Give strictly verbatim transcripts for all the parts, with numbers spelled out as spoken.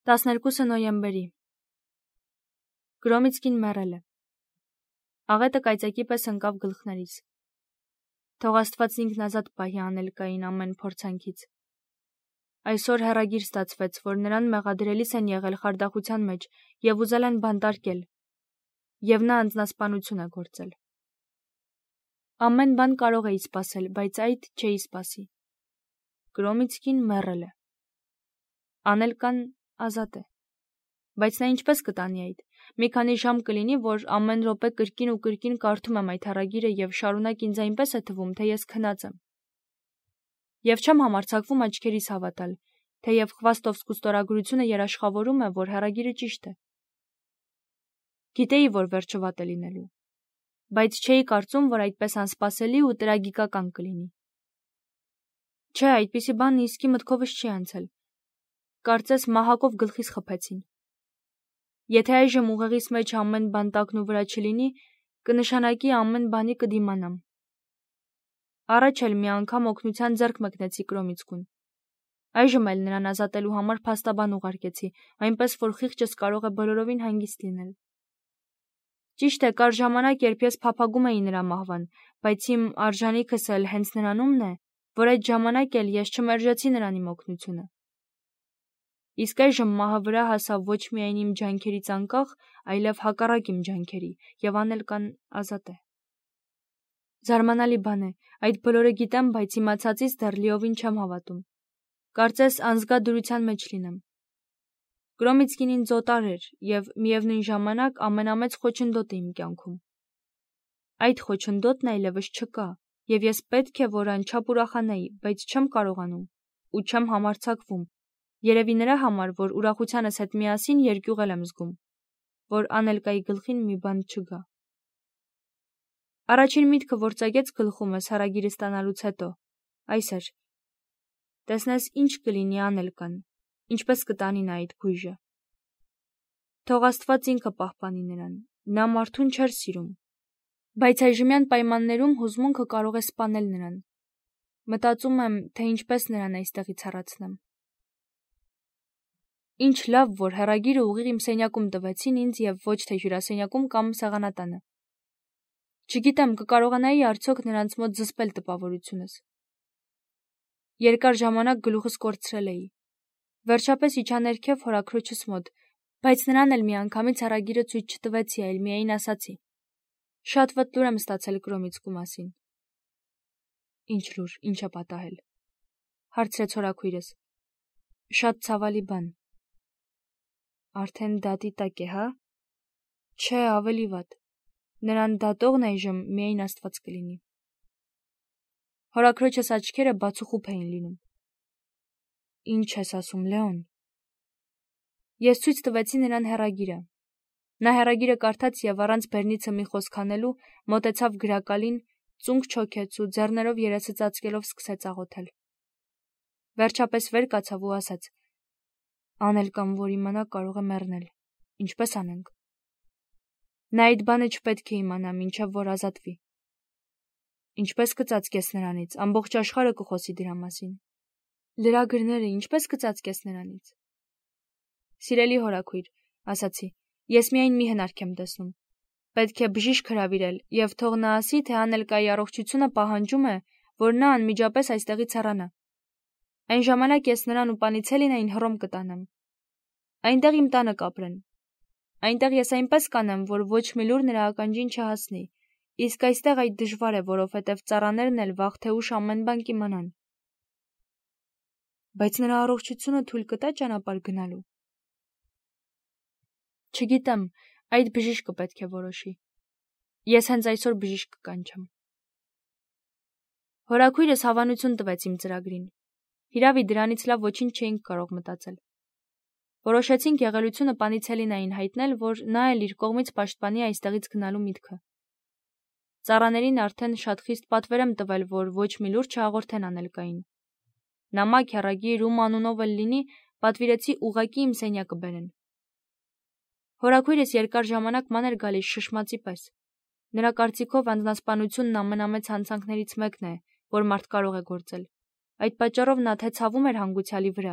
տասներկուսը նոյեմբերի Գրոմիցկին մեռել է։ Աղետը կայծակի պես ընկավ գլխներից։ Թող Աստված ինքնազատ պահի Անելկային ամեն փորձանքից։ Այսօր հեռագիր ստացվեց, որ նրան մեղադրելիս են եղել խարդախության մեջ եւ ուզել են բանտարկել, եւ նա անձնասպանություն է գործել։ Ամեն բան կարող էի սպասել, բայց այդ չէի սպասի։ Գրոմիցկին մեռել է։ Անելկան ազատ է։ Բայց նա ինչպես կտանի այդ։ Մի քանի ժամ կլինի, որ ամեն րոպե կրկին ու կրկին կարդում եմ այդ հեռագիրը եւ շարունակ ինձ այնպես է թվում, թե ես քնած եմ։ Եվ չեմ համարձակվում աչքերիս հավատալ, թեև Խվաստովսկու ստորագրությունը երաշխավորում է, որ հեռագիրը ճիշտ է։ Գիտեի, որ վերջը վատ է լինելու, բայց չէի կարծում, որ այդպես անսպասելի ու տրագիկական կլինի։ Չէ, այդպիսի բան իսկի մտքովս չի անցել։ Կարծես մահակով գլխիս խփեցին։ Եթե այժմ ուղեղիս մեջ ամեն բան տակն ու վրա չլինի, կնշանակի ամեն բանի կդիմանամ։ Առաջ էլ մի անգամ օգնության ձեռք մեկնեցի Գրոմիցկուն։ Այժմ էլ նրան ազատելու համար փաստաբան ուղարկեցի, այնպես որ խիղճս կարող է բոլորովին հանգիստ լինել։ Ճիշտ է, կար ժամանակ, երբ ես փափագում էի նրա մահվան, բայց իմ արժանիքս էլ հենց նրանումն է, որ այդ ժամանակ էլ ես չմերժեցի նրան իմ օգնությունը։ Իսկ այժմ մահը վրա հասավ ոչ միայն իմ ջանքերից անկախ, այլև հակառակ իմ ջանքերի, եւ Անելկան ազատ է։ Զարմանալի բան է, այդ բոլորը գիտեմ, բայց իմացածից դեռ լիովին չեմ հավատում։ Կարծես անզգա դրության մեջ լինեմ։ Գրոմիցկին ինձ օտար էր եւ միևնույն ժամանակ ամենամեծ խոչընդոտը իմ կյանքում։ Այդ խոչընդոտն այլևս չկա, եւ ես պետք է որ անչափ ուրախանայի, բայց չեմ կարողանում ու չեմ համարձակվում։ Երևի նրա համար, որ ուրախությանս հետ միասին երկյուղել եմ զգում, որ Անելկայի գլխին մի բան չգա։ Առաջին միտքը, որ ծագեց գլխումս հեռագիրը ստանալուց հետո, այս էր. տեսնես ինչ կլինի Անելկան, ինչպես կտանի նա այդ գույժը։ Թող Աստված ինքը պահպանի նրան, նա մարդուն չէր սիրում, բայց այժմյան պայմաններում հուզմունքը կարող է սպանել նրան։ Մտածում եմ, թե ինչպես նրան այստեղից հեռացնեմ։ Ինչ լավ, որ հեռագիրը ուղիղ իմ սենյակում տվեցին ինձ եւ ոչ թե հյուրասենյակում կամ սեղանատանը։ Չգիտեմ, կկարողանայի արդյոք նրանց մոտ զսպել տպավորությունս։ Երկար ժամանակ գլուխս կորցրել էի։ Վերջապես իջա ներքև հորաքրոջս մոտ, բայց նրան էլ միանգամից հեռագիրը ցույց չտվեցի, այլ միայն ասացի. Շատ վատ լուր եմ ստացել Գրոմիցկու մասին։ Ինչ լուր, ինչ է պատահել, հարցրեց հորաքույրս։ Շատ ցավալի բան։ Արդեն դատի տակ է, հա։ Չէ, ավելի վատ։ Նրան դատողն այժմ միայն Աստված կլինի։ Հորաքրոջս աչքերը բացուխուփ էին լինում։ Ինչ ես ասում, Լեոն։ Ես ցույց տվեցի նրան հեռագիրը։ Նա հեռագիրը կարդաց եւ առանց բեռնիցը մի խոսք անելու մոտեցավ գրակալին, ծունկ չոքեց ու ձեռներով երեսը ծածկելով սկսեց աղոթել։ Վերջապես վեր կացավ ու ասաց. Անելկան, որ իմանա, կարող է մեռնել։ Ինչպես անենք։ Նա այդ բանը չպետք է իմանա, մինչև որ ազատվի։ Ինչպես կծածկես նրանից, ամբողջ աշխարհը կխոսի դրա մասին։ Լրագրները ինչպես կծածկես նրանից։ Սիրելի հորաքույր, ասացի, ես միայն մի հնարք եմ տեսնում։ Պետք է բժիշկ հրավիրել եւ թող նա ասի, թե Անելկայի առողջությունը պահանջում է, որ նա անմիջապես այստեղից հեռանա։ Այն ժամանակ ես նրան ու Պանիցելինային Հռոմ կտանեմ։ Այնտեղ իմ տանը կապրեն։ Այնտեղ ես այնպես կանեմ, որ ոչ մի լուր նրա ականջին չհասնի, իսկ այստեղ այդ դժվար է, որովհետև ծառաներն էլ վաղ թե ուշ ամեն բան կիմանան։ Բայց նրա առողջությունը թույլ կտա ճանապարհ գնալու։ Չգիտեմ, այդ բժիշկը պետք է որոշի։ Ես հենց այսօր բժիշկ կկանչեմ։ Հորաքույրս հավանություն տվեց իմ ծրագրին։ Հիրավի դրանից լավ ոչինչ չէինք կարող մտածել։ Որոշեցինք եղելությունը Պանիցելինային հայտնել, որ նա էլ իր կողմից պաշտպանի այստեղից գնալու միտքը։ Ծառաներին արդեն շատ խիստ պատվեր եմ տվել, որ ոչ մի լուր չհաղորդեն Անելկային։ Նամակ, հեռագիր, ում անունով էլ լինի, պատվիրեցի ուղղակի իմ սենյակը բերեն։ Հորաքույրս երկար ժամանակ ման էր գալիս շշմածի պես։ Նրա կարծիքով անձնասպանությունն ամենամեծ հանցանքներից մեկն է, որ մարդ կարող է գործել։ Այդ պատճառով նա թե ցավում էր հանգուցյալի վրա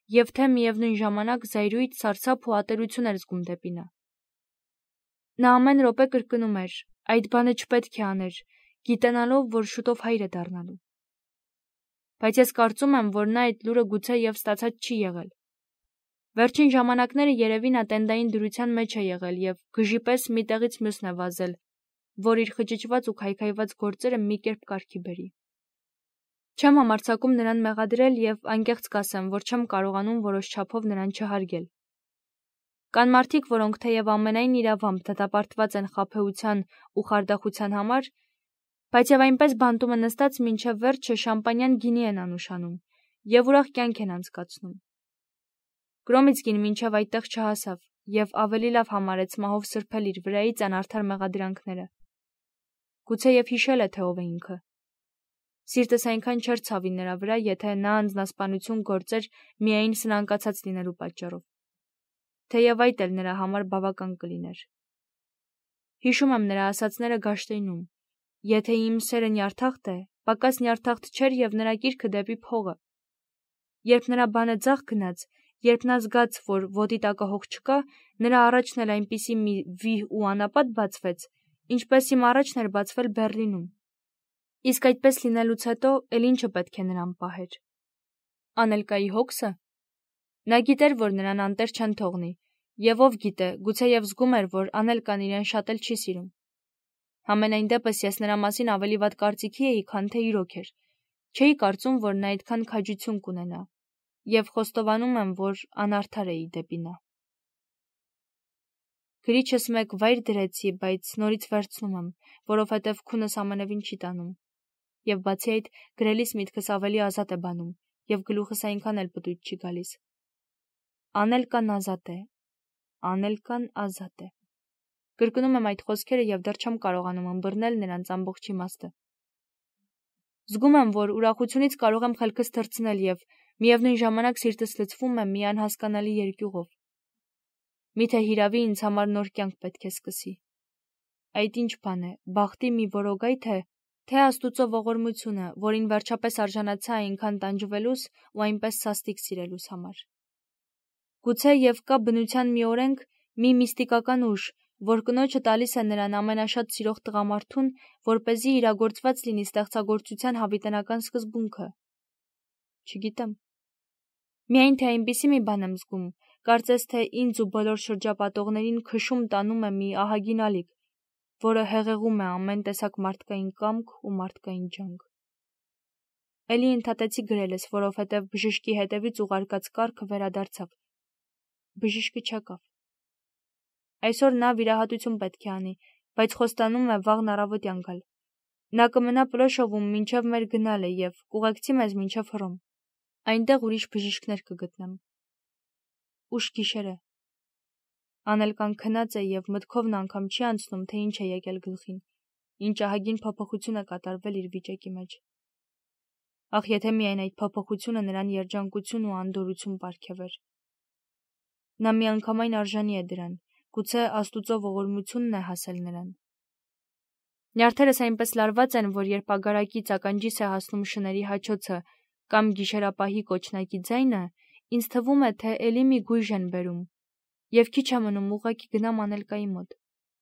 եւ թե միևնույն ժամանակ զայրույթ, սարսափ ու ատելություն էր զգում դեպի նա։ Նա ամեն րոպե կրկնում էր. այդ բանը չպետք է աներ, գիտենալով, որ շուտով հայր է դառնալու։ Բայց ես կարծում եմ, որ նա այդ լուրը գուցե եւ ստացած չի եղել։ Վերջին ժամանակները երևի նա տենդային դրության մեջ է եղել եւ գժի պես մի տեղից մյուսն է վազել, որ իր խճճված ու քայքայված գործերը մի կերպ կարգի բերի։ Չեմ համարձակում նրան մեղադրել եւ անկեղծ կասեմ, որ չեմ կարողանում որոշ չափով նրան չհարգել։ Կան մարդիկ, որոնք թեև ամենայն իրավամբ դատապարտված են խաբեության ու խարդախության համար, բայց եւ այնպես բանտումը նստած մինչեւ վերջը շամպանյան գինի են անուշանում եւ ուրախ կյանք են անցկացնում։ Գրոմիցկին մինչեւ այդտեղ չհասավ եւ ավելի լավ համարեց մահով սրբել իր վրայից անարդար մեղադրանքները։ Գուցե եւ հիշել է, թե ով է ինքը։ Սիրտս այնքան չէր ցավի նրա վրա, եթե նա անձնասպանություն գործեր միայն սնանկացած լինելու պատճառով։ Թեև այդ էլ նրա համար բավական կլիներ։ Հիշում եմ նրա ասածները Գաշտեյնում. եթե իմ սերը նյարդախտ է, պակաս նյարդախտ չէր եւ նրա կիրքը դեպի փողը։ Երբ նրա բանը ձախ գնաց, երբ նա զգաց, որ ոտի տակը հող չկա, նրա առաջն էլ այնպիսի մի վիհ ու անապատ բացվեց, ինչպես իմ առաջն էր բացվել Բեռլինում։ Իսկ այդպես լինելուց հետո էլ ինչը պետք է նրան պահեր։ Անելկայի հոգսը։ Նա գիտեր, որ նրան անտեր չեն թողնի, եւ ով գիտե, գուցե եւ զգում էր, որ Անելկան իրեն շատ էլ չի սիրում։ Համենայն դեպս ես նրա մասին ավելի վատ կարծիքի էի, քան թե իրոք էր։ Չէի կարծում, որ նա այդքան քաջություն կունենա, եւ խոստովանում եմ, որ անարդար էի դեպի նա։ Գրիչս մեկ վայր դրեցի, բայց նորից վերցնում եմ, որովհետև քունս ամենևին չի տանում։ Եվ բացի այդ, գրելիս միտքս ավելի ազատ է բանում, եւ գլուխս այնքան էլ պտույտ չի գալիս։ Անելկան ազատ է, Անելկան ազատ է։ Կրկնում եմ այդ խոսքերը եւ դեռ չեմ կարողանում ըմբռնել նրանց ամբողջ իմաստը։ Զգում եմ, որ ուրախությունից կարող եմ խելքս թռցնել եւ միևնույն ժամանակ սիրտս լցվում է մի անհասկանալի երկյուղով։ Միթե հիրավի ինձ համար նոր կյանք պետք է սկսի։ Այդ ինչ բան է, բախտի մի որոգայ թե, թե Աստուծո ողորմությունը, որին վերջապես արժանացա այնքան տանջվելուս ու այնպես սաստիկ սիրելուս համար։ Գուցե եւ կա բնության մի օրենք, մի միստիկական ուժ, որ կնոջը տալիս է նրան ամենաշատ սիրող տղամարդուն, որպեսզի իրագործված լինի ստեղծագործության հավիտենական սկզբունքը։ Չգիտեմ։ Միայն թե այնպիսի մի բան եմ զգում, կարծես թե ինձ ու բոլոր շրջապատողներին քշում տանում է մի ահագին ալիք, որը հեղեղում է ամեն տեսակ մարդկային կամք ու մարդկային ջանք։ Էլի ընդհատեցի գրելս, որովհետև բժշկի հետևից ուղարկած կառքը վերադարձավ։ Բժիշկը չեկավ։ Այսօր նա վիրահատություն պետք է անի, բայց խոստանում է վաղն առավոտյան գալ։ Նա կմնա Պլոշովում մինչև մեր գնալը եւ կուղեկցի մեզ մինչև Հռոմ։ Այնտեղ ուրիշ բժիշկներ կգտնեմ։ Ուշ գիշեր է։ Անելկան քնած է եւ մտքովն անգամ չի անցնում, թե ինչ է եկել գլխին, ինչ ահագին փոփոխություն է կատարվել իր վիճակի մեջ։ Ախ, եթե միայն այդ փոփոխությունը նրան երջանկություն ու անդորրություն պարգևեր։ Նա միանգամայն արժանի է դրան, գուցե Աստուծո ողորմությունն է հասել նրան։ Նյարդերս այնպես լարված են, որ երբ ագարակից ականջիս է հասնում շների հաչոցը կամ գիշերապահի կոչնակի ձայնը, ինձ թվում է, թե էլի մի գույժ են բերում, եւ քիչ է մնում ուղղակի գնամ Անելկայի մոտ։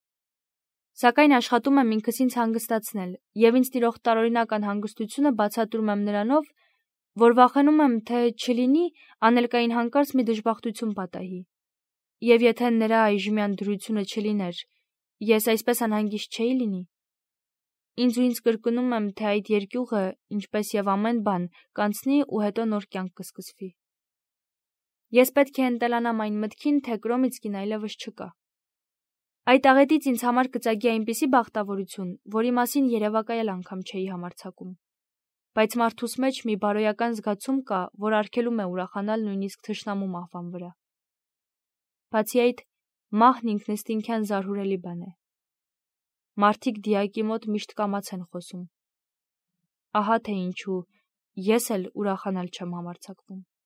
Սակայն աշխատում եմ ինքս ինձ հանգստացնել, եւ ինձ տիրող տարօրինակ անհանգստությունը բացատրում եմ նրանով, որ վախենում եմ, թե չլինի Անելկային հանկարծ մի դժբախտություն պատահի։ Եվ եթե նրա այժմյան դրությունը չլիներ, ես այսպես անհանգիստ չէի լինի։ Ինձ ու ինձ կրկնում եմ, թե այդ երկյուղը, ինչպես եւ ամեն բան, կանցնի ու հետո նոր կյանք կսկսվի։ Ես պետք է ընտելանամ այն մտքին, թե Կրոմիցկին այլևս չկա։ Այդ աղետից ինձ համար կծագի այնպիսի բախտավորություն, որի մասին երևակայել անգամ չէի համարձակում։ Բայց մարդուս մեջ մի բարոյական զգացում կա, որ արգելում է ուրախանալ նույնիսկ թշնամու մահվան վրա։ Բացի այդ, մահն ինքնըստինքյան զարհուրելի բան է։ Մարդիկ դիակի մոտ միշտ կամաց են խոսում։ Ահա թե ինչու ես էլ ուրախանալ չեմ համարձակվում։